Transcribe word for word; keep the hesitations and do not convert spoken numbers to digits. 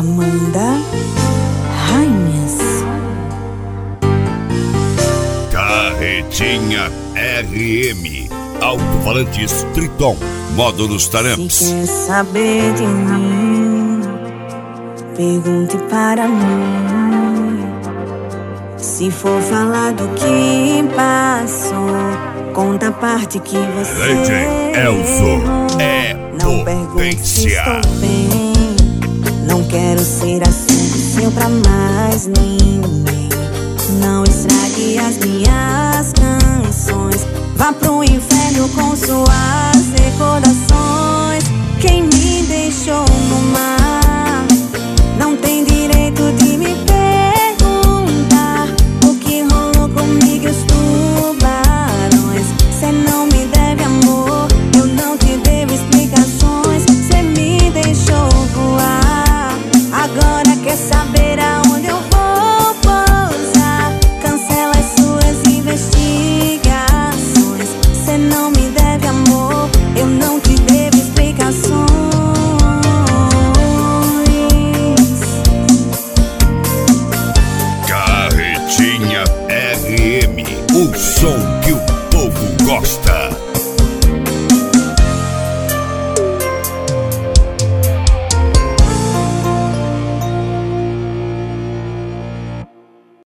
Amanda Rainhas. Carretinha R M, alto-falantes Triton, módulos Taramps. Se quer saber de mim, pergunte para mim. Se for falar do que passou, conta a parte que você Lady Elzo é não pergunte se potência. estou bem. Não quero ser assunto seu pra mais ninguém. Não estrague as minhas canções. Vá pro inferno com sua